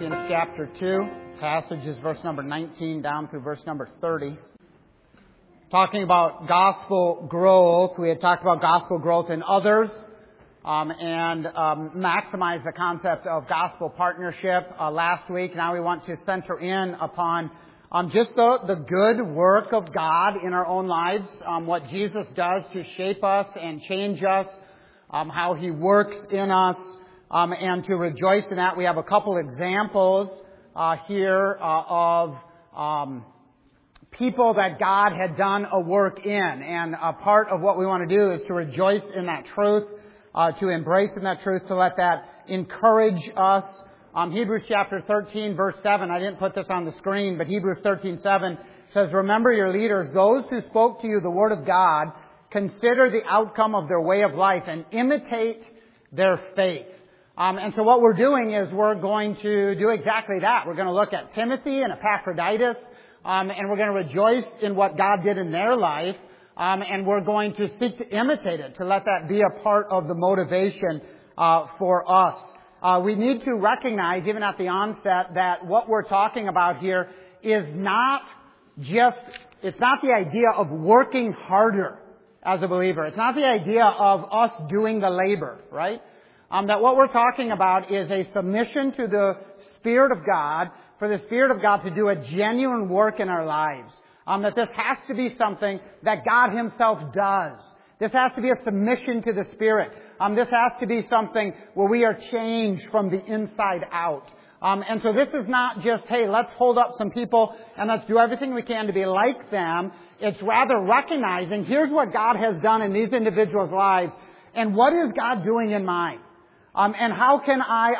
Philippians chapter 2. Passage is verse number 19 down through verse number 30. Talking about gospel growth. We had talked about gospel growth in others and maximize the concept of gospel partnership last week. Now we want to center in upon just the good work of God in our own lives, what Jesus does to shape us and change us, how He works in us, and to rejoice in that. We have a couple examples here of people that God had done a work in. And a part of what we want to do is to rejoice in that truth, to embrace in that truth, to let that encourage us. Hebrews chapter 13, verse 7, I didn't put this on the screen, but Hebrews 13:7 says, "Remember your leaders, those who spoke to you the word of God, consider the outcome of their way of life and imitate their faith." And so what we're doing is we're going to do exactly that. We're going to look at Timothy and Epaphroditus, and we're going to rejoice in what God did in their life, and we're going to seek to imitate it, to let that be a part of the motivation for us. We need to recognize, even at the onset, that what we're talking about here is not it's not the idea of working harder as a believer. It's not the idea of us doing the labor, right? That what we're talking about is a submission to the Spirit of God, for the Spirit of God to do a genuine work in our lives. That this has to be something that God Himself does. This has to be a submission to the Spirit. This has to be something where we are changed from the inside out. And so this is not just, hey, let's hold up some people and let's do everything we can to be like them. It's rather recognizing, here's what God has done in these individuals' lives, and what is God doing in mine? And how can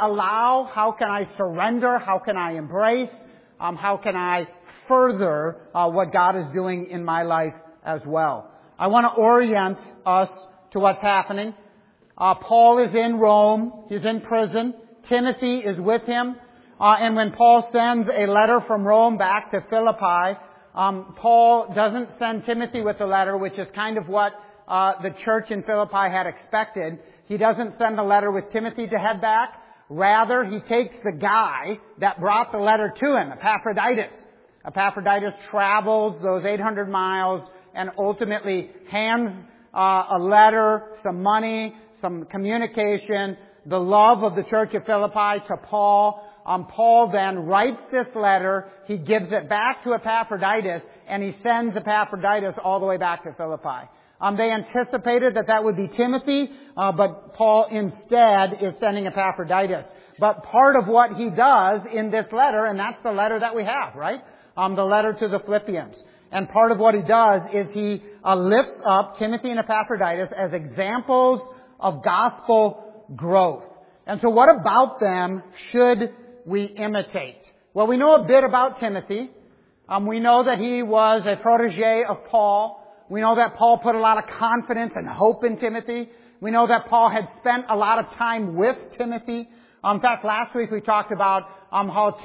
I surrender, how can I embrace, how can I further what God is doing in my life as well. I want to orient us to what's happening. Paul is in Rome. He's in prison. Timothy is with him. And when Paul sends a letter from Rome back to Philippi, Paul doesn't send Timothy with the letter, which is kind of what the church in Philippi had expected. He doesn't send a letter with Timothy to head back. Rather, he takes the guy that brought the letter to him, Epaphroditus. Epaphroditus travels those 800 miles and ultimately hands a letter, some money, some communication, the love of the church of Philippi to Paul. Paul then writes this letter. He gives it back to Epaphroditus, and he sends Epaphroditus all the way back to Philippi. They anticipated that would be Timothy, but Paul instead is sending Epaphroditus. But part of what he does in this letter, and that's the letter that we have, right? The letter to the Philippians. And part of what he does is he lifts up Timothy and Epaphroditus as examples of gospel growth. And so what about them should we imitate? Well, we know a bit about Timothy. We know that he was a protege of Paul. We know that Paul put a lot of confidence and hope in Timothy. We know that Paul had spent a lot of time with Timothy. In fact, last week we talked about how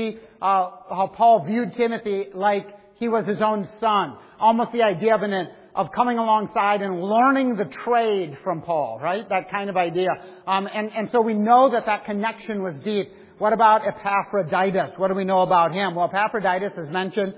Paul viewed Timothy like he was his own son. Almost the idea of coming alongside and learning the trade from Paul, right? That kind of idea. And so we know that connection was deep. What about Epaphroditus? What do we know about him? Well, Epaphroditus is mentioned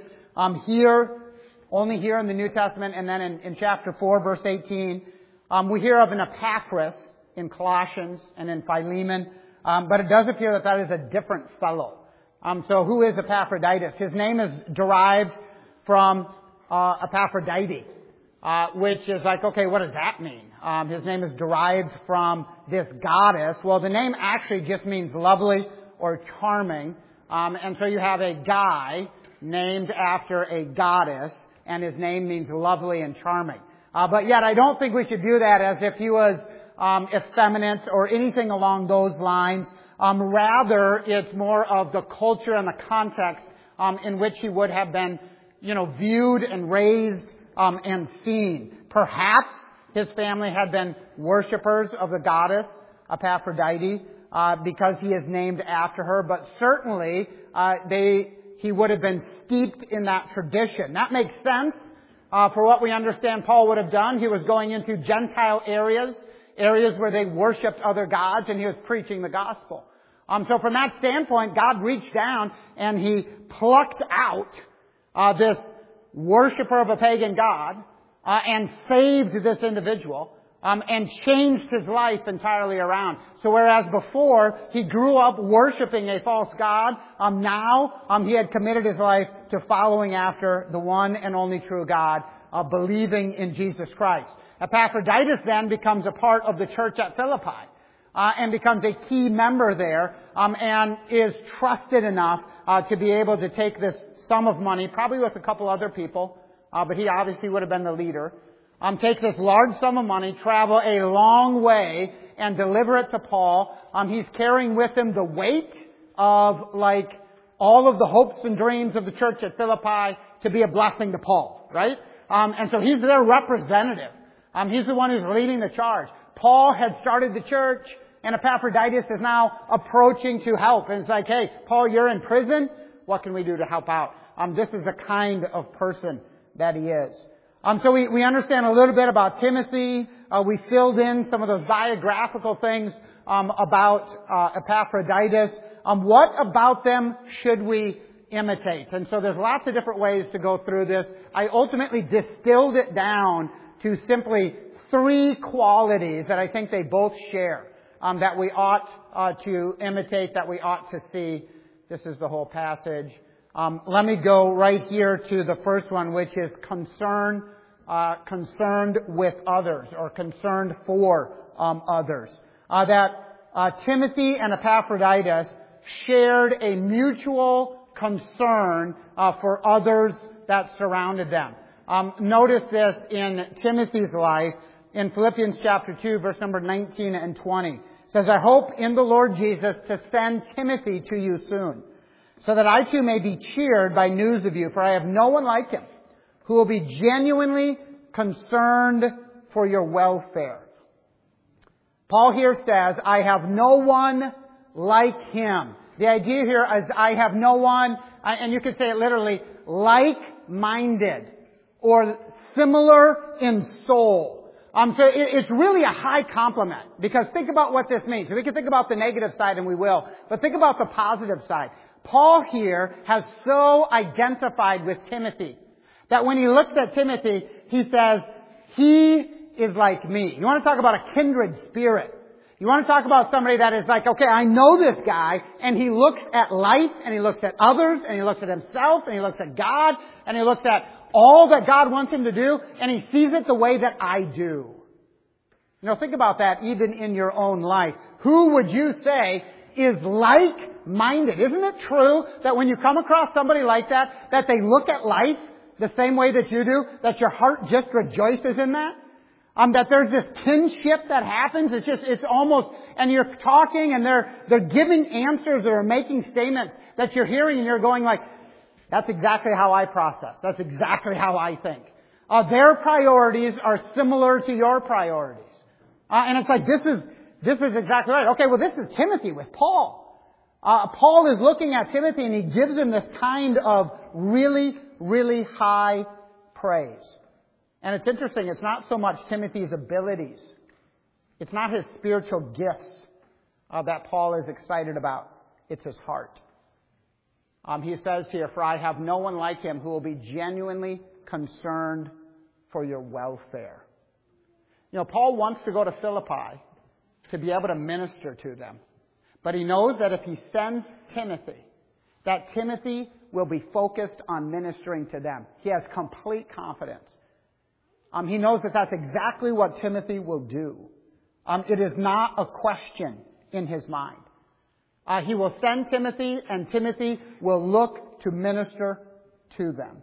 only here in the New Testament, and then in chapter 4, verse 18. We hear of an Epaphras in Colossians and in Philemon, but it does appear that is a different fellow. So who is Epaphroditus? His name is derived from Epaphrodite, which is like, okay, what does that mean? His name is derived from this goddess. Well, the name actually just means lovely or charming. And so you have a guy named after a goddess, and his name means lovely and charming. But yet I don't think we should do that as if he was effeminate or anything along those lines. Rather, it's more of the culture and the context in which he would have been, viewed and raised and seen. Perhaps his family had been worshipers of the goddess Epaphrodite because he is named after her, but certainly he would have been steeped in that tradition. That makes sense for what we understand Paul would have done. He was going into Gentile areas where they worshipped other gods, and he was preaching the gospel. So from that standpoint, God reached down and He plucked out this worshiper of a pagan god and saved this individual and changed his life entirely around. So whereas before he grew up worshiping a false god, now he had committed his life to following after the one and only true God, believing in Jesus Christ. Epaphroditus then becomes a part of the church at Philippi. And becomes a key member there, and is trusted enough to be able to take this sum of money, probably with a couple other people, but he obviously would have been the leader. Take this large sum of money, travel a long way, and deliver it to Paul. He's carrying with him the weight of all of the hopes and dreams of the church at Philippi to be a blessing to Paul, right? And so he's their representative. He's the one who's leading the charge. Paul had started the church, and Epaphroditus is now approaching to help. And it's like, hey, Paul, you're in prison. What can we do to help out? This is the kind of person that he is. So we understand a little bit about Timothy. We filled in some of those biographical things about Epaphroditus. What about them should we imitate? And so there's lots of different ways to go through this. I ultimately distilled it down to simply 3 qualities that I think they both share, that we ought to imitate, that we ought to see. This is the whole passage. Let me go right here to the first one, which is concerned with others, or concerned for others. That Timothy and Epaphroditus shared a mutual concern for others that surrounded them. Notice this in Timothy's life in Philippians chapter 2, verse number 19 and 20. It says, I hope in the Lord Jesus to send Timothy to you soon, so that I too may be cheered by news of you, for I have no one like him who will be genuinely concerned for your welfare. Paul here says, I have no one like him. The idea here is I have no one, and you could say it literally, like-minded or similar in soul. So it's really a high compliment, because think about what this means. We can think about the negative side, and we will, but think about the positive side. Paul here has so identified with Timothy that when he looks at Timothy, he says, he is like me. You want to talk about a kindred spirit. You want to talk about somebody that is like, okay, I know this guy, and he looks at life, and he looks at others, and he looks at himself, and he looks at God, and he looks at all that God wants him to do, and he sees it the way that I do. Think about that even in your own life. Who would you say is like-minded? Isn't it true that when you come across somebody like that, that they look at life the same way that you do, that your heart just rejoices in that? That there's this kinship that happens. It's almost, and you're talking and they're giving answers or making statements that you're hearing and you're going like, that's exactly how I process. That's exactly how I think. Their priorities are similar to your priorities. And it's like, this is exactly right. Okay, well, this is Timothy with Paul. Paul is looking at Timothy and he gives him this kind of really, really high praise. And it's interesting, it's not so much Timothy's abilities. It's not his spiritual gifts that Paul is excited about. It's his heart. He says here, for I have no one like him who will be genuinely concerned for your welfare. Paul wants to go to Philippi to be able to minister to them. But he knows that if he sends Timothy, that Timothy will be focused on ministering to them. He has complete confidence. He knows that that's exactly what Timothy will do. It is not a question in his mind. He will send Timothy, and Timothy will look to minister to them.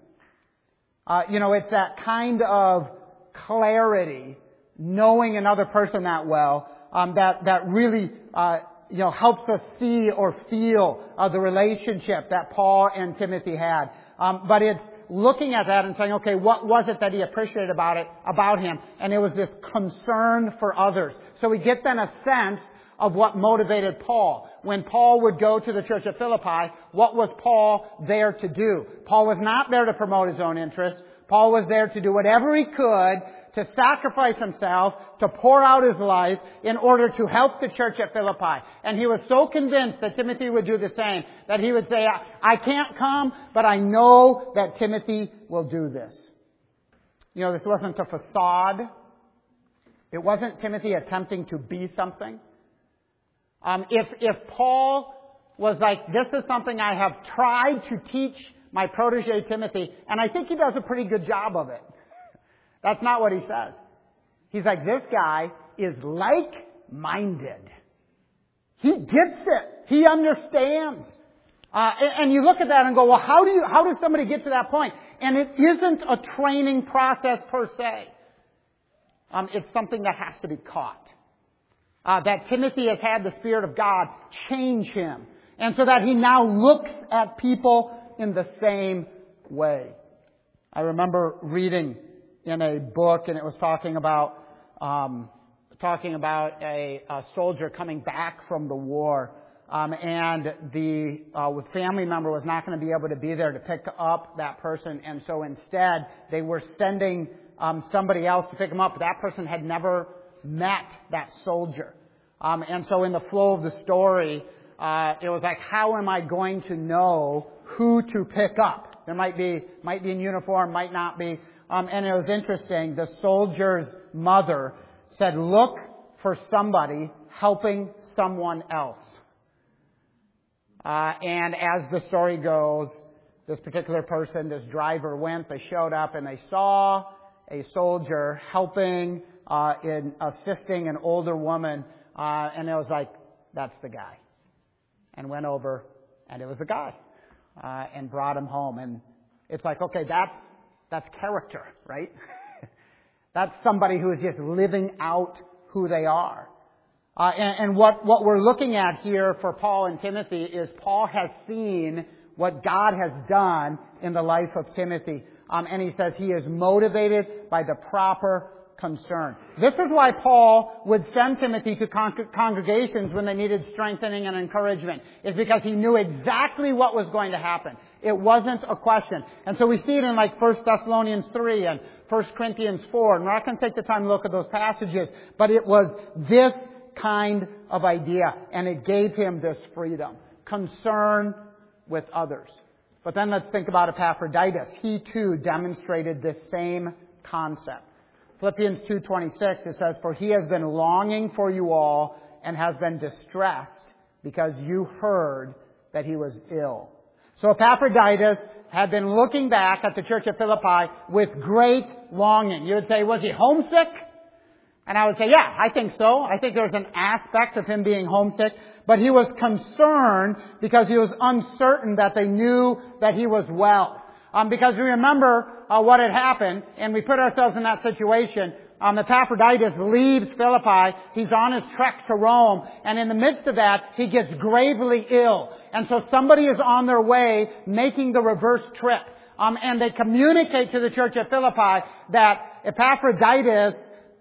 It's that kind of clarity, knowing another person that well, that really, helps us see or feel the relationship that Paul and Timothy had. But it's looking at that and saying, okay, what was it that he appreciated about him? And it was this concern for others. So we get then a sense of what motivated Paul. When Paul would go to the church at Philippi, what was Paul there to do? Paul was not there to promote his own interests. Paul was there to do whatever he could to sacrifice himself, to pour out his life in order to help the church at Philippi. And he was so convinced that Timothy would do the same that he would say, I can't come, but I know that Timothy will do this. You know, this wasn't a facade. It wasn't Timothy attempting to be something. If Paul was like, this is something I have tried to teach my protege Timothy, and I think he does a pretty good job of it. That's not what he says. He's like, this guy is like-minded. He gets it. He understands. And you look at that and go, well, how does somebody get to that point? And it isn't a training process per se. It's something that has to be caught. That Timothy has had the Spirit of God change him. And so that he now looks at people in the same way. I remember reading in a book, and it was talking about a soldier coming back from the war, and the family member was not going to be able to be there to pick up that person, and so instead they were sending somebody else to pick him up. But that person had never met that soldier, and so in the flow of the story, it was like, how am I going to know who to pick up? There might be in uniform, might not be. And it was interesting. The soldier's mother said, look for somebody helping someone else. And as the story goes, this particular person, this driver went, they showed up, and they saw a soldier helping, in assisting an older woman. And it was like, that's the guy. And went over, and it was the guy. And brought him home. And it's like, okay, that's character, right? That's somebody who is just living out who they are. And what we're looking at here for Paul and Timothy is Paul has seen what God has done in the life of Timothy. And he says he is motivated by the proper concern. This is why Paul would send Timothy to congregations when they needed strengthening and encouragement. Is because he knew exactly what was going to happen. It wasn't a question. And so we see it in like 1 Thessalonians 3 and 1 Corinthians 4. And we're not going to take the time to look at those passages. But it was this kind of idea. And it gave him this freedom. Concern with others. But then let's think about Epaphroditus. He too demonstrated this same concept. Philippians 2:26, it says, for he has been longing for you all and has been distressed because you heard that he was ill. So Epaphroditus had been looking back at the church at Philippi with great longing. You would say, was he homesick? And I would say, yeah, I think so. I think there's an aspect of him being homesick. But he was concerned because he was uncertain that they knew that he was well. Because we remember what had happened, and we put ourselves in that situation. Epaphroditus leaves Philippi. He's on his trek to Rome. And in the midst of that, he gets gravely ill. And so somebody is on their way making the reverse trip. And they communicate to the church at Philippi that Epaphroditus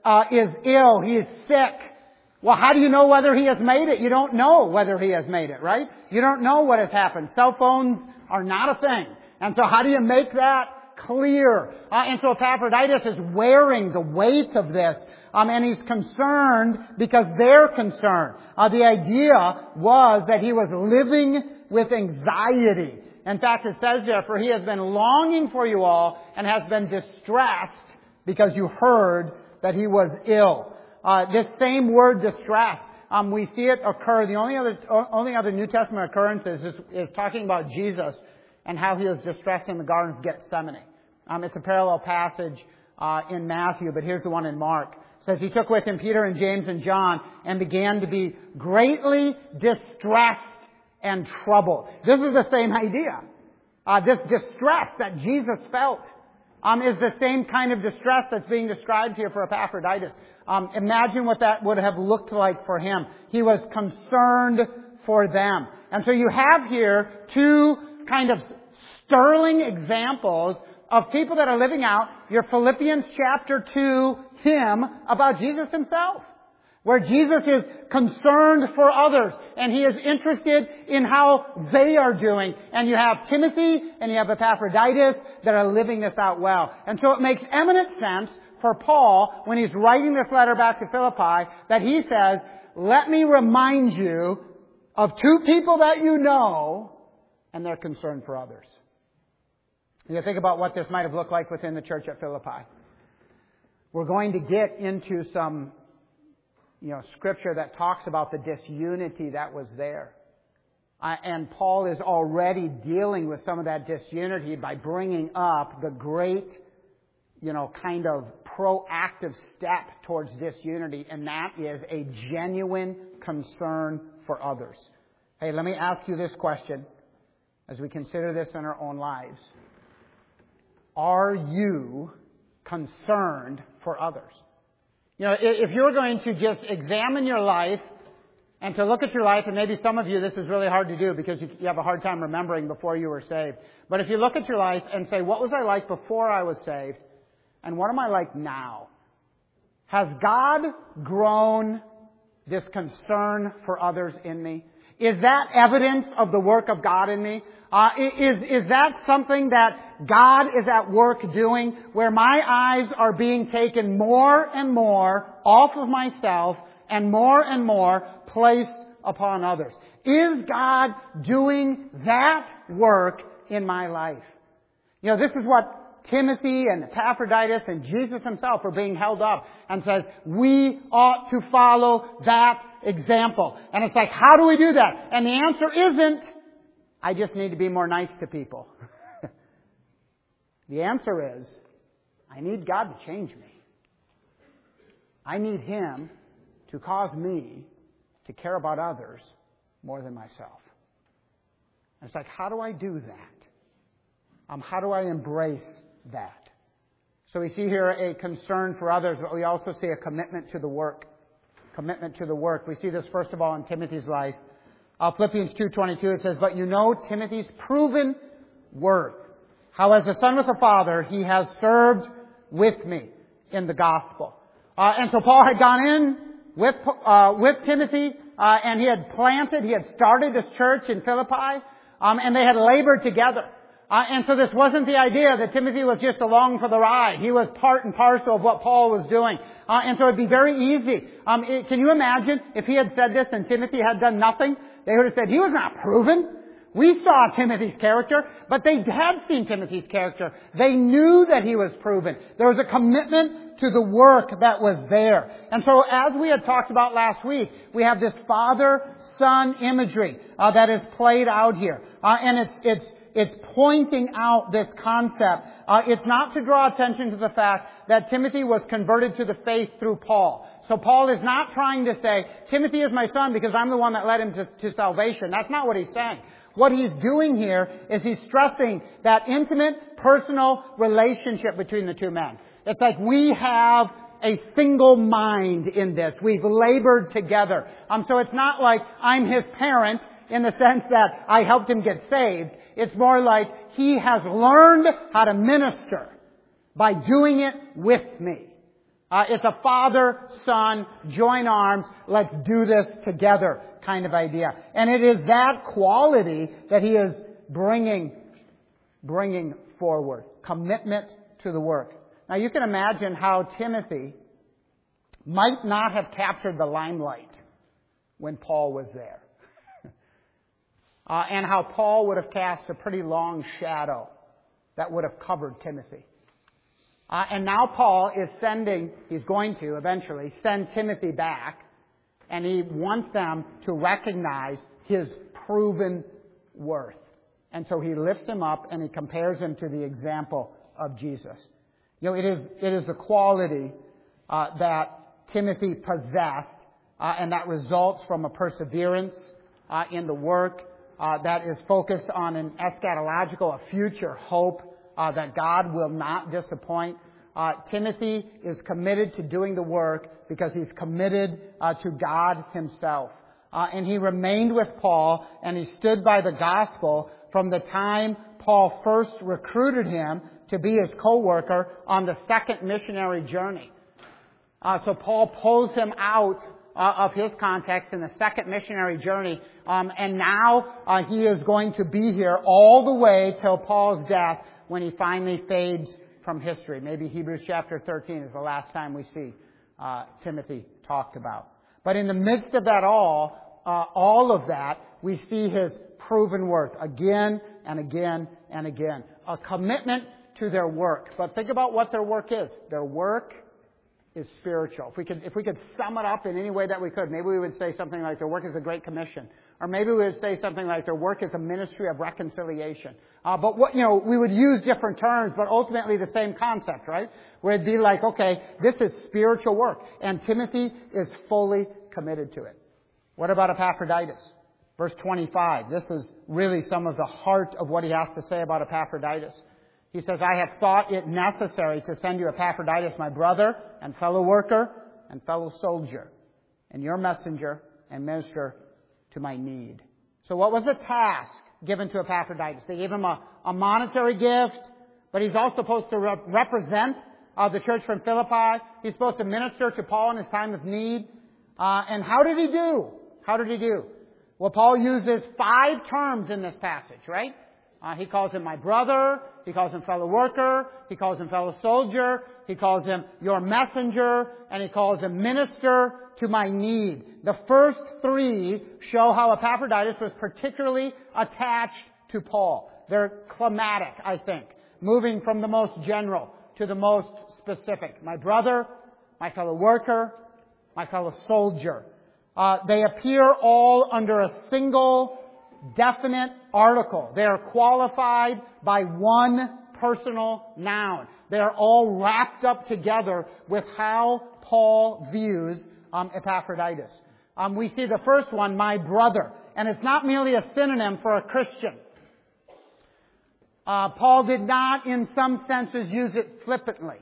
is ill. He is sick. Well, how do you know whether he has made it? You don't know whether he has made it, right? You don't know what has happened. Cell phones are not a thing. And so how do you make that clear? And so Epaphroditus is wearing the weight of this. And he's concerned because they're concerned. The idea was that he was living with anxiety. In fact, it says there, for he has been longing for you all and has been distressed because you heard that he was ill. This same word, distressed, we see it occur. The only other New Testament occurrence is talking about Jesus and how he was distressed in the Garden of Gethsemane. It's a parallel passage in Matthew, but here's the one in Mark. It says, he took with him Peter and James and John and began to be greatly distressed and troubled. This is the same idea. This distress that Jesus felt is the same kind of distress that's being described here for Epaphroditus. Imagine what that would have looked like for him. He was concerned for them. And so you have here two kind of sterling examples of people that are living out your Philippians chapter 2 hymn about Jesus himself, where Jesus is concerned for others and he is interested in how they are doing. And you have Timothy and you have Epaphroditus that are living this out well. And so it makes eminent sense for Paul, when he's writing this letter back to Philippi, that he says, let me remind you of two people that you know and their concern for others. You think about what this might have looked like within the church at Philippi. We're going to get into some, scripture that talks about the disunity that was there. And Paul is already dealing with some of that disunity by bringing up the great, kind of proactive step towards disunity, and that is a genuine concern for others. Hey, let me ask you this question as we consider this in our own lives. Are you concerned for others? If you're going to just examine your life and to look at your life, and maybe some of you, this is really hard to do because you have a hard time remembering before you were saved. But if you look at your life and say, what was I like before I was saved? And what am I like now? Has God grown this concern for others in me? Is that evidence of the work of God in me? Is that something that God is at work doing, where my eyes are being taken more and more off of myself and more placed upon others? Is God doing that work in my life? This is what Timothy and Epaphroditus and Jesus himself are being held up and says, we ought to follow that example. And it's like, how do we do that? And the answer isn't, I just need to be more nice to people. The answer is, I need God to change me. I need Him to cause me to care about others more than myself. And it's like, how do I do that? How do I embrace that? So we see here a concern for others, but we also see a commitment to the work. Commitment to the work. We see this first of all in Timothy's life. Philippians 2:22, it says, but you know Timothy's proven worth, how as a son with a father he has served with me in the gospel. And so Paul had gone in with Timothy, and he had started this church in Philippi, and they had labored together. And so this wasn't the idea that Timothy was just along for the ride. He was part and parcel of what Paul was doing. And so it'd be very easy. Can you imagine if he had said this and Timothy had done nothing? They would have said, he was not proven. We saw Timothy's character, but they had seen Timothy's character. They knew that he was proven. There was a commitment to the work that was there. And so as we had talked about last week, we have this father-son imagery that is played out here. And it's pointing out this concept. It's not to draw attention to the fact that Timothy was converted to the faith through Paul. So Paul is not trying to say, Timothy is my son because I'm the one that led him to salvation. That's not what he's saying. What he's doing here is he's stressing that intimate, personal relationship between the two men. It's like we have a single mind in this. We've labored together. So it's not like I'm his parent in the sense that I helped him get saved. It's more like he has learned how to minister by doing it with me. It's a father-son, join arms, let's do this together kind of idea. And it is that quality that he is bringing forward. Commitment to the work. Now you can imagine how Timothy might not have captured the limelight when Paul was there. And how Paul would have cast a pretty long shadow that would have covered Timothy. And now Paul is he's going to eventually send Timothy back, and he wants them to recognize his proven worth. And so he lifts him up and he compares him to the example of Jesus. It is the quality that Timothy possessed, and that results from a perseverance in the work that is focused on an eschatological, a future hope that God will not disappoint. Timothy is committed to doing the work because he's committed to God himself. And he remained with Paul, and he stood by the gospel from the time Paul first recruited him to be his co-worker on the second missionary journey. So Paul pulls him out of his context in the second missionary journey. And now he is going to be here all the way till Paul's death, when he finally fades from history. Maybe Hebrews chapter 13 is the last time we see Timothy talked about. But in the midst of that all of that, we see his proven worth again and again and again. A commitment to their work. But think about what their work is. Their work is spiritual. If we could sum it up in any way that we could, maybe we would say something like their work is a great commission. Or maybe we would say something like their work is a ministry of reconciliation. But we would use different terms, but ultimately the same concept, right? Where it'd be like, okay, this is spiritual work. And Timothy is fully committed to it. What about Epaphroditus? Verse 25. This is really some of the heart of what he has to say about Epaphroditus. He says, I have thought it necessary to send you Epaphroditus, my brother and fellow worker and fellow soldier, and your messenger and minister to my need. So what was the task given to Epaphroditus? They gave him a monetary gift, but he's also supposed to represent the church from Philippi. He's supposed to minister to Paul in his time of need. And how did he do? Well, Paul uses 5 terms in this passage, right? He calls him my brother. He calls him fellow worker. He calls him fellow soldier. He calls him your messenger. And he calls him minister to my need. The first 3 show how Epaphroditus was particularly attached to Paul. They're climatic, I think, moving from the most general to the most specific. My brother, my fellow worker, my fellow soldier. They appear all under a single definite article. They are qualified by one personal noun. They are all wrapped up together with how Paul views Epaphroditus. We see the first one, my brother. And it's not merely a synonym for a Christian. Paul did not, in some senses, use it flippantly.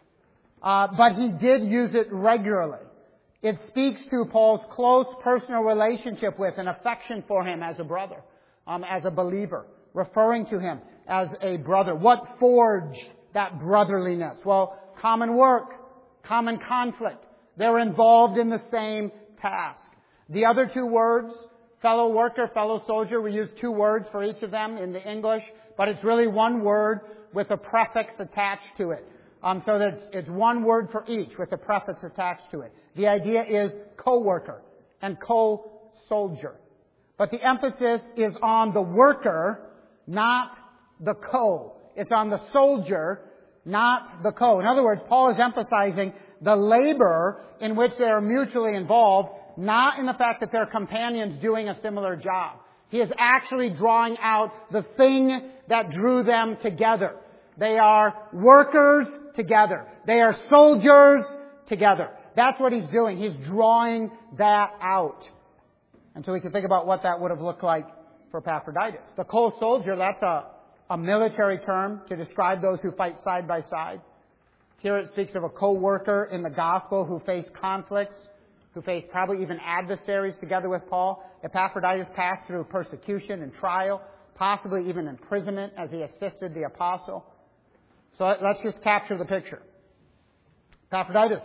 But he did use it regularly. It speaks to Paul's close personal relationship with and affection for him as a brother, as a believer, referring to him as a brother. What forged that brotherliness? Well, common work, common conflict. They're involved in the same task. The other 2 words, fellow worker, fellow soldier, we use 2 words for each of them in the English, but it's really one word with a prefix attached to it. So that it's one word for each with a prefix attached to it. The idea is co-worker and co-soldier. But the emphasis is on the worker, not the co. It's on the soldier, not the co. In other words, Paul is emphasizing the labor in which they are mutually involved, not in the fact that they're companions doing a similar job. He is actually drawing out the thing that drew them together. They are workers together. They are soldiers together. That's what he's doing. He's drawing that out. And so we can think about what that would have looked like for Epaphroditus. The co-soldier, that's a military term to describe those who fight side by side. Here it speaks of a co-worker in the gospel who faced conflicts, who faced probably even adversaries together with Paul. Epaphroditus passed through persecution and trial, possibly even imprisonment as he assisted the apostle. So let's just capture the picture. Epaphroditus.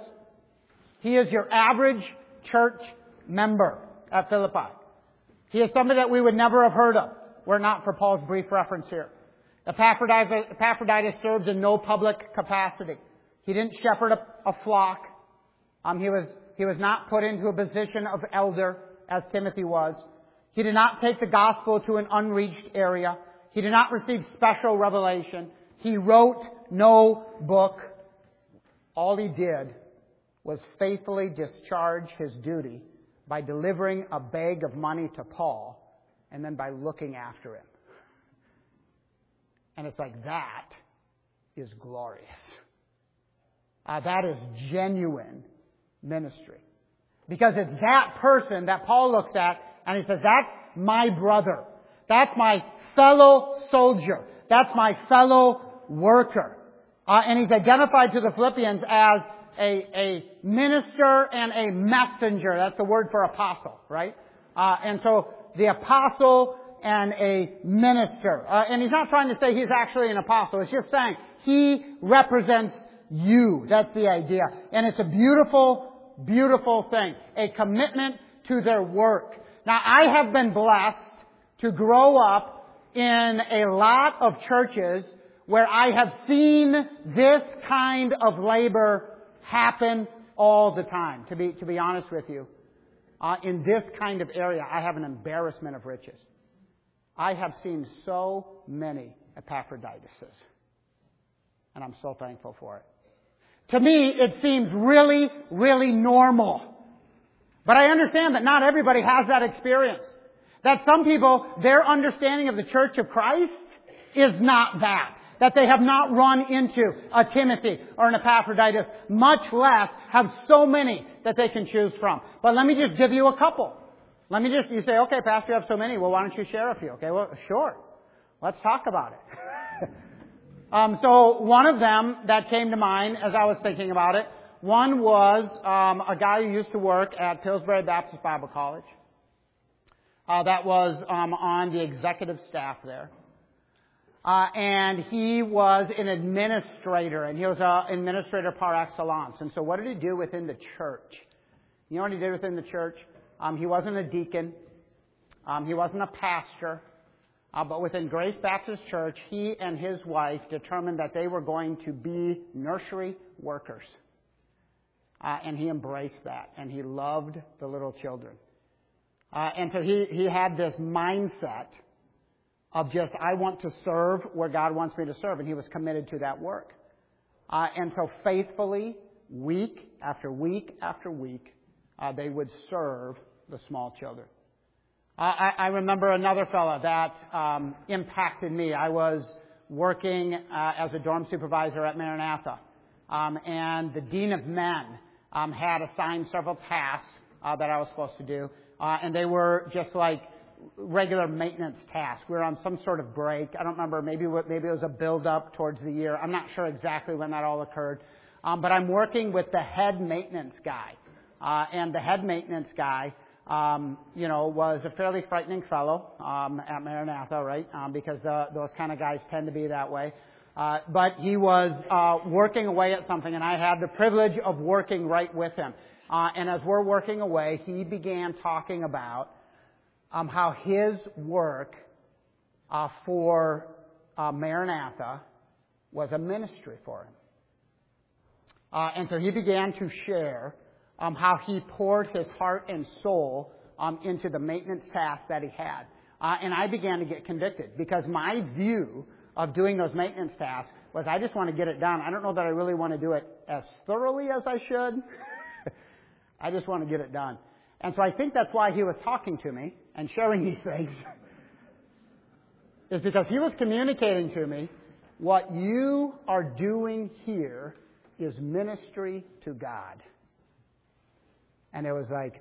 He is your average church member at Philippi. He is somebody that we would never have heard of were it not for Paul's brief reference here. Epaphroditus served in no public capacity. He didn't shepherd a flock. He was not put into a position of elder as Timothy was. He did not take the gospel to an unreached area. He did not receive special revelation. He wrote no book. All he did was faithfully discharge his duty by delivering a bag of money to Paul and then by looking after him. And it's like, that is glorious. That is genuine ministry. Because it's that person that Paul looks at and he says, that's my brother. That's my fellow soldier. That's my fellow worker. And he's identified to the Philippians as a minister and a messenger. That's the word for apostle, right? And so the apostle and a minister. And he's not trying to say he's actually an apostle. It's just saying he represents you. That's the idea. And it's a beautiful, beautiful thing. A commitment to their work. Now, I have been blessed to grow up in a lot of churches where I have seen this kind of labor happen all the time. To be honest with you, in this kind of area, I have an embarrassment of riches. I have seen so many Epaphroditus, and I'm so thankful for it. To me, it seems really, really normal. But I understand that not everybody has that experience. That some people, their understanding of the Church of Christ is not that. That they have not run into a Timothy or an Epaphroditus, much less have so many that they can choose from. But let me just give you a couple. You say, okay, Pastor, you have so many. Well, why don't you share a few? Okay, well, sure. Let's talk about it. So one of them that came to mind as I was thinking about it, one was a guy who used to work at Pillsbury Baptist Bible College. That was on the executive staff there. And he was an administrator, and he was an administrator par excellence. And so what did he do within the church? You know what he did within the church? He wasn't a deacon. He wasn't a pastor. But within Grace Baptist Church, he and his wife determined that they were going to be nursery workers. And he embraced that, and he loved the little children. And so he had this mindset of just, I want to serve where God wants me to serve, and he was committed to that work. And so faithfully, week after week after week, they would serve the small children. I remember another fellow that impacted me. I was working as a dorm supervisor at Maranatha, and the Dean of Men had assigned several tasks that I was supposed to do, and they were just like regular maintenance tasks. We were on some sort of break. I don't remember. Maybe it was a build-up towards the year. I'm not sure exactly when that all occurred. But I'm working with the head maintenance guy. And the head maintenance guy, was a fairly frightening fellow at Maranatha, right? Because those kind of guys tend to be that way. But he was working away at something, and I had the privilege of working right with him. And as we're working away, he began talking about how his work for Maranatha was a ministry for him. And so he began to share how he poured his heart and soul into the maintenance task that he had. And I began to get convicted because my view of doing those maintenance tasks was I just want to get it done. I don't know that I really want to do it as thoroughly as I should. I just want to get it done. And so I think that's why he was talking to me and sharing these things, is because he was communicating to me, what you are doing here is ministry to God. And it was like,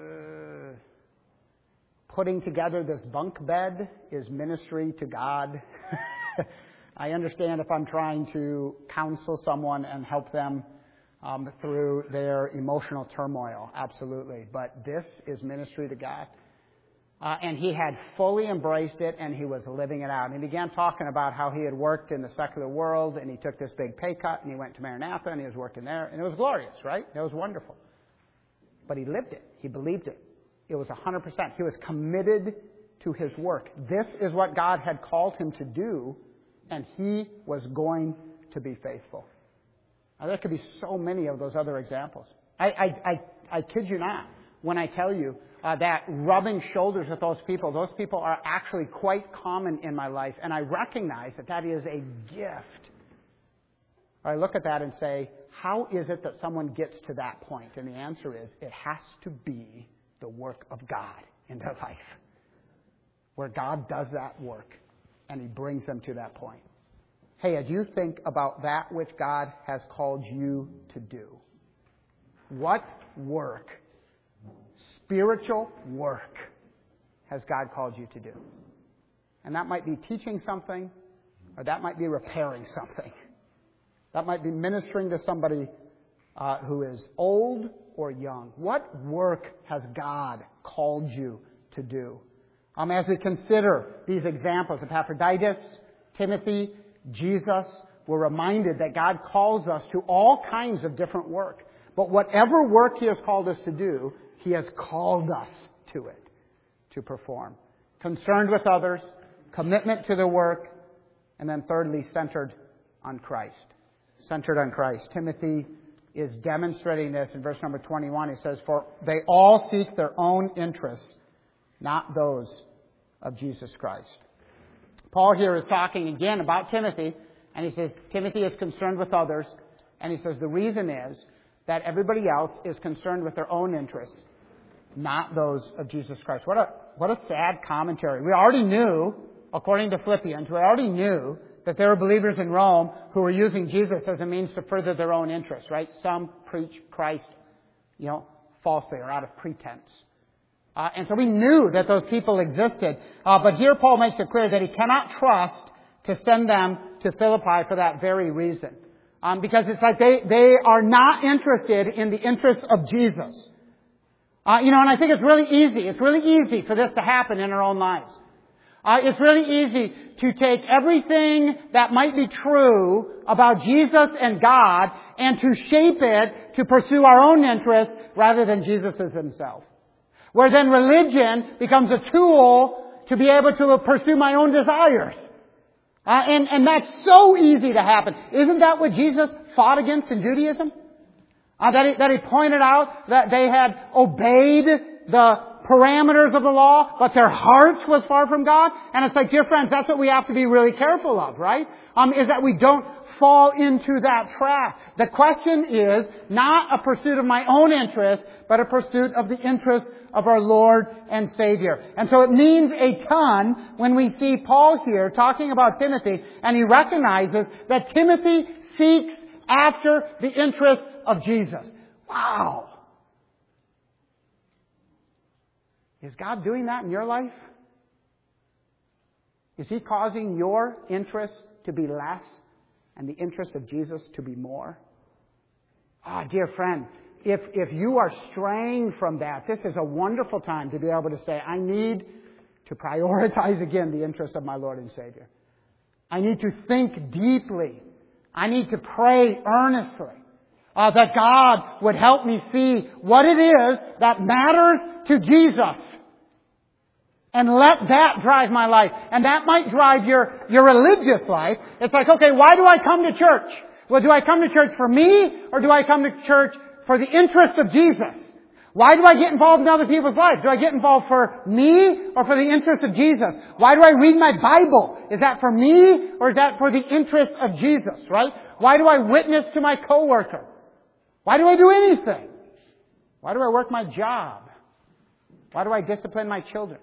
putting together this bunk bed is ministry to God. I understand if I'm trying to counsel someone and help them through their emotional turmoil, absolutely. But this is ministry to God. And he had fully embraced it, and he was living it out. And he began talking about how he had worked in the secular world, and he took this big pay cut, and he went to Maranatha, and he was working there. And it was glorious, right? It was wonderful. But he lived it. He believed it. It was 100%. He was committed to his work. This is what God had called him to do, and he was going to be faithful. Now, there could be so many of those other examples. I kid you not when I tell you that rubbing shoulders with those people are actually quite common in my life, and I recognize that that is a gift. I look at that and say, how is it that someone gets to that point? And the answer is, it has to be the work of God in their life, where God does that work, and he brings them to that point. Hey, as you think about that which God has called you to do, what work, spiritual work, has God called you to do? And that might be teaching something, or that might be repairing something. That might be ministering to somebody who is old or young. What work has God called you to do? As we consider these examples of Epaphroditus, Timothy, Jesus, we're reminded that God calls us to all kinds of different work. But whatever work he has called us to do, he has called us to it, to perform. Concerned with others, commitment to the work, And then thirdly, centered on Christ. Centered on Christ. Timothy is demonstrating this in verse number 21. He says, "For they all seek their own interests, not those of Jesus Christ." Paul here is talking again about Timothy, and he says Timothy is concerned with others, and he says the reason is that everybody else is concerned with their own interests, not those of Jesus Christ. What a sad commentary. We already knew, according to Philippians, we already knew that there were believers in Rome who were using Jesus as a means to further their own interests, right? Some preach Christ, falsely or out of pretense. And so we knew that those people existed. But here Paul makes it clear that he cannot trust to send them to Philippi for that very reason. Because it's like they are not interested in the interests of Jesus. And I think it's really easy. It's really easy for this to happen in our own lives. It's really easy to take everything that might be true about Jesus and God and to shape it to pursue our own interests rather than Jesus's himself. Where then religion becomes a tool to be able to pursue my own desires. And that's so easy to happen. Isn't that what Jesus fought against in Judaism? That he pointed out that they had obeyed the parameters of the law, but their hearts was far from God. And it's like, dear friends, that's what we have to be really careful of, right? Is that we don't fall into that trap. The question is not a pursuit of my own interest, but a pursuit of the interest of our Lord and Savior. And so it means a ton when we see Paul here talking about Timothy, and he recognizes that Timothy seeks after the interest of Jesus. Wow! Is God doing that in your life? Is He causing your interest to be less and the interest of Jesus to be more? Dear friend, if you are straying from that, this is a wonderful time to be able to say, I need to prioritize again the interest of my Lord and Savior. I need to think deeply. I need to pray earnestly. That God would help me see what it is that matters to Jesus. And let that drive my life. And that might drive your religious life. It's like, okay, why do I come to church? Well, do I come to church for me, or do I come to church for the interest of Jesus? Why do I get involved in other people's lives? Do I get involved for me or for the interest of Jesus? Why do I read my Bible? Is that for me, or is that for the interest of Jesus, right? Why do I witness to my coworker? Why do I do anything? Why do I work my job? Why do I discipline my children?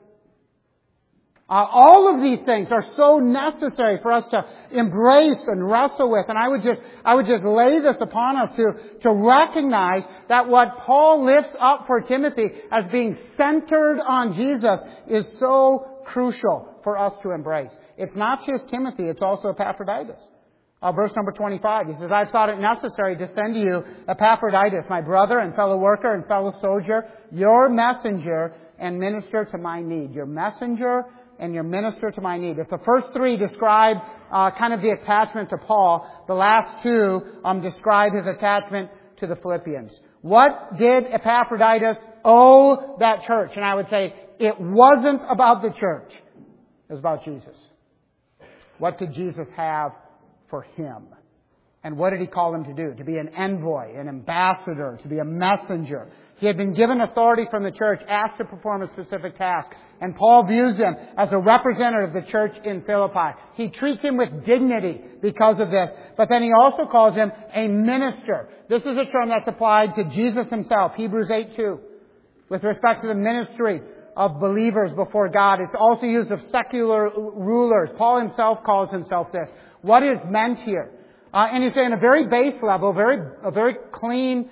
All of these things are so necessary for us to embrace and wrestle with. And I would just lay this upon us to recognize that what Paul lifts up for Timothy as being centered on Jesus is so crucial for us to embrace. It's not just Timothy, it's also Epaphroditus. Verse number 25, he says, I've thought it necessary to send to you Epaphroditus, my brother and fellow worker and fellow soldier, your messenger and minister to my need. Your messenger and your minister to my need. If the first three describe kind of the attachment to Paul, the last two describe his attachment to the Philippians. What did Epaphroditus owe that church? And I would say it wasn't about the church. It was about Jesus. What did Jesus have for him? And what did He call him to do? To be an envoy, an ambassador, to be a messenger. He had been given authority from the church, asked to perform a specific task. And Paul views him as a representative of the church in Philippi. He treats him with dignity because of this. But then he also calls him a minister. This is a term that's applied to Jesus himself, Hebrews 8:2. With respect to the ministry of believers before God. It's also used of secular rulers. Paul himself calls himself this. What is meant here? And you say in a very base level, a very clean,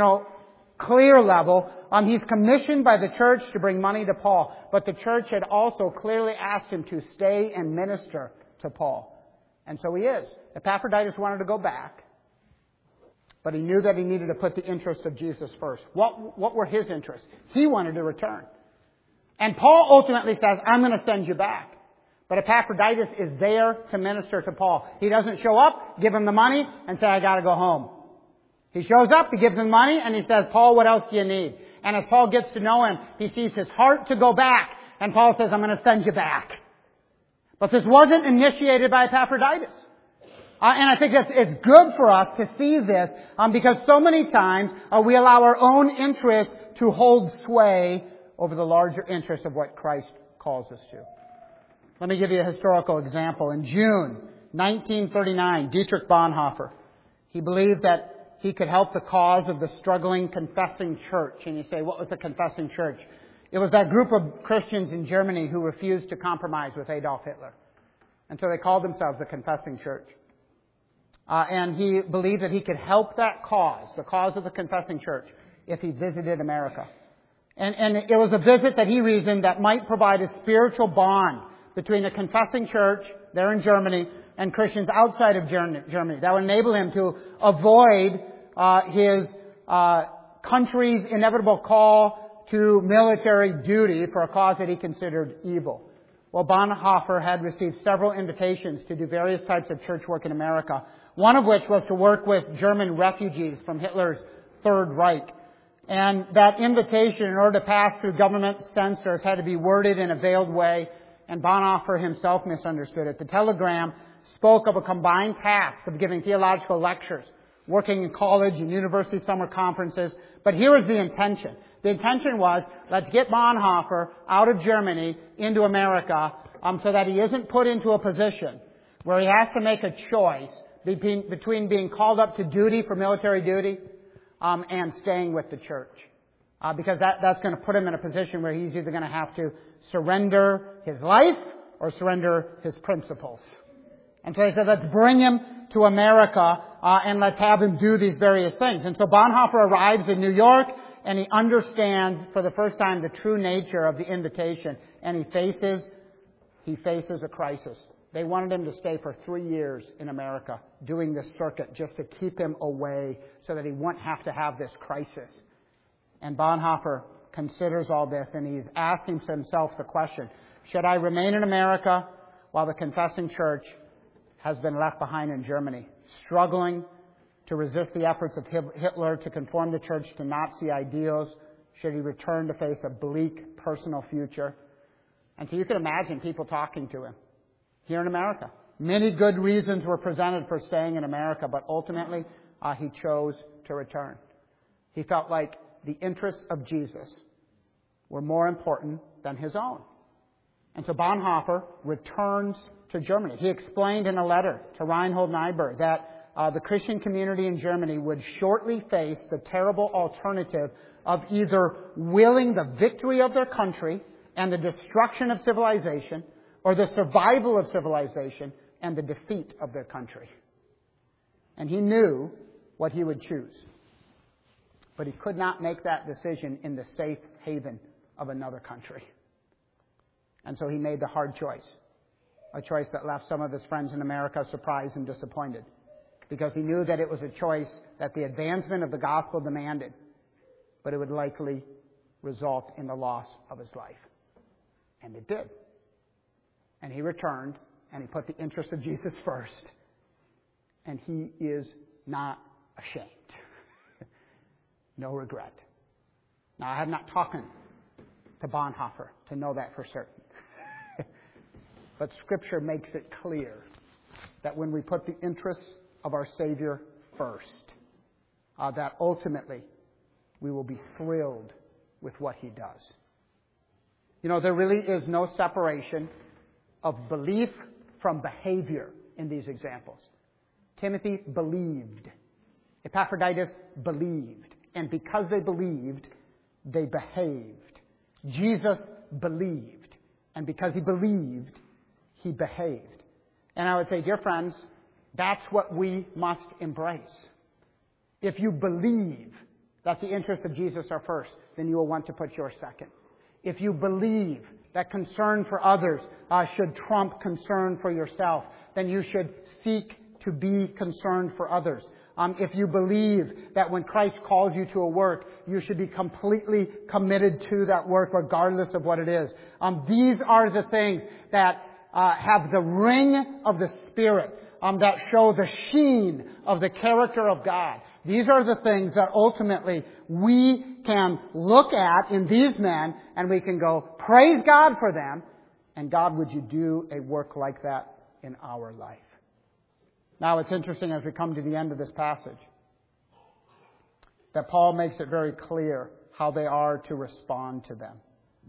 clear level, he's commissioned by the church to bring money to Paul. But the church had also clearly asked him to stay and minister to Paul. And so he is. Epaphroditus wanted to go back, but he knew that he needed to put the interest of Jesus first. What were his interests? He wanted to return. And Paul ultimately says, I'm going to send you back. But Epaphroditus is there to minister to Paul. He doesn't show up, give him the money, and say, I got to go home. He shows up, he gives him money, and he says, Paul, what else do you need? And as Paul gets to know him, he sees his heart to go back. And Paul says, I'm going to send you back. But this wasn't initiated by Epaphroditus. And I think it's good for us to see this because so many times we allow our own interest to hold sway over the larger interest of what Christ calls us to. Let me give you a historical example. In June 1939, Dietrich Bonhoeffer, he believed that he could help the cause of the struggling confessing church. And you say, what was the confessing church? It was that group of Christians in Germany who refused to compromise with Adolf Hitler. And so they called themselves the confessing church. And he believed that he could help that cause, the cause of the confessing church, if he visited America. And it was a visit that he reasoned that might provide a spiritual bond between the confessing church there in Germany and Christians outside of Germany. That would enable him to avoid his country's inevitable call to military duty for a cause that he considered evil. Well, Bonhoeffer had received several invitations to do various types of church work in America, one of which was to work with German refugees from Hitler's Third Reich. And that invitation, in order to pass through government censors, had to be worded in a veiled way, and Bonhoeffer himself misunderstood it. The telegram spoke of a combined task of giving theological lectures, working in college and university summer conferences. But here was the intention. The intention was, let's get Bonhoeffer out of Germany into America so that he isn't put into a position where he has to make a choice between being called up to duty for military duty and staying with the church. Because that's going to put him in a position where he's either going to have to surrender his life or surrender his principles. And so they said, let's bring him to America and let's have him do these various things. And so Bonhoeffer arrives in New York, and he understands for the first time the true nature of the invitation, and he faces a crisis. They wanted him to stay for 3 years in America doing this circuit just to keep him away so that he wouldn't have to have this crisis. And Bonhoeffer considers all this, and he's asking himself the question, should I remain in America while the confessing church has been left behind in Germany, struggling to resist the efforts of Hitler to conform the church to Nazi ideals? Should he return to face a bleak personal future? And so you can imagine people talking to him here in America. Many good reasons were presented for staying in America, but ultimately he chose to return. He felt like the interests of Jesus were more important than his own. And so Bonhoeffer returns to Germany. He explained in a letter to Reinhold Niebuhr that the Christian community in Germany would shortly face the terrible alternative of either willing the victory of their country and the destruction of civilization, or the survival of civilization and the defeat of their country. And he knew what he would choose. But he could not make that decision in the safe haven of another country. And so he made the hard choice. A choice that left some of his friends in America surprised and disappointed. Because he knew that it was a choice that the advancement of the gospel demanded. But it would likely result in the loss of his life. And it did. And he returned, and he put the interest of Jesus first. And he is not ashamed. No regret. Now, I have not talked to Bonhoeffer to know that for certain. But Scripture makes it clear that when we put the interests of our Savior first, that ultimately we will be thrilled with what He does. You know, there really is no separation of belief from behavior in these examples. Timothy believed. Epaphroditus believed. And because they believed, they behaved. Jesus believed. And because he believed, he behaved. And I would say, dear friends, that's what we must embrace. If you believe that the interests of Jesus are first, then you will want to put yours second. If you believe that concern for others should trump concern for yourself, then you should seek to be concerned for others. If you believe that when Christ calls you to a work, you should be completely committed to that work regardless of what it is. These are the things that have the ring of the Spirit, that show the sheen of the character of God. These are the things that ultimately we can look at in these men, and we can go, praise God for them, And God, would you do a work like that in our life? Now, it's interesting as we come to the end of this passage that Paul makes it very clear how they are to respond to them.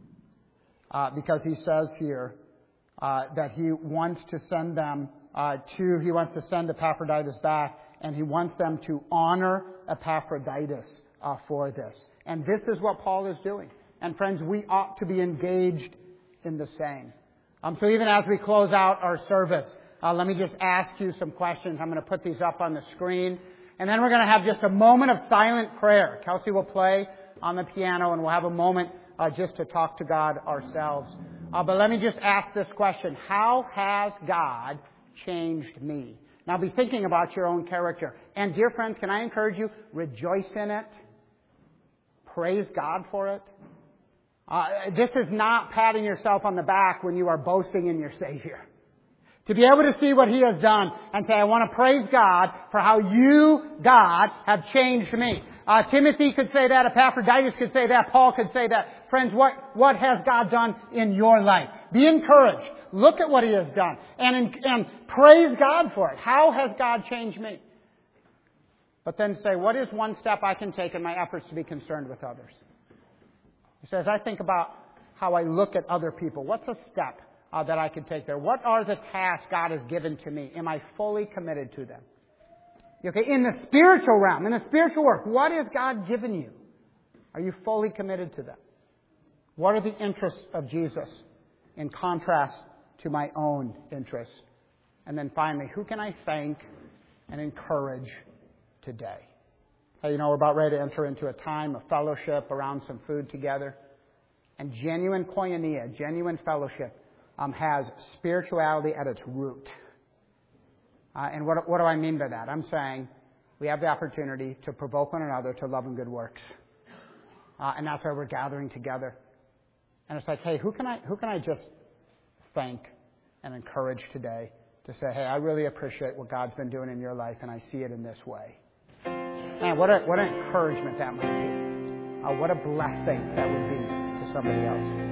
Because he says here that he wants to send them he wants to send Epaphroditus back, and he wants them to honor Epaphroditus for this. And this is what Paul is doing. And friends, we ought to be engaged in the same. So even as we close out our service, let me just ask you some questions. I'm going to put these up on the screen. And then we're going to have just a moment of silent prayer. Kelsey will play on the piano, and we'll have a moment just to talk to God ourselves. But let me just ask this question. How has God changed me? Now be thinking about your own character. And dear friends, can I encourage you? Rejoice in it. Praise God for it. This is not patting yourself on the back when you are boasting in your Savior. To be able to see what He has done and say, I want to praise God for how you, God, have changed me. Timothy could say that. Epaphroditus could say that. Paul could say that. Friends, what has God done in your life? Be encouraged. Look at what He has done. And praise God for it. How has God changed me? But then say, what is one step I can take in my efforts to be concerned with others? He says, I think about how I look at other people. What's a step that I could take there? What are the tasks God has given to me? Am I fully committed to them? Okay, in the spiritual realm, in the spiritual work, what has God given you? Are you fully committed to them? What are the interests of Jesus in contrast to my own interests? And then finally, who can I thank and encourage today? Hey, we're about ready to enter into a time of fellowship around some food together. And genuine koinonia, genuine fellowship, has spirituality at its root. And what do I mean by that? I'm saying we have the opportunity to provoke one another to love and good works. And that's why we're gathering together. And it's like, hey, who can I just thank and encourage today to say, hey, I really appreciate what God's been doing in your life, and I see it in this way. Man, what an encouragement that might be. What a blessing that would be to somebody else.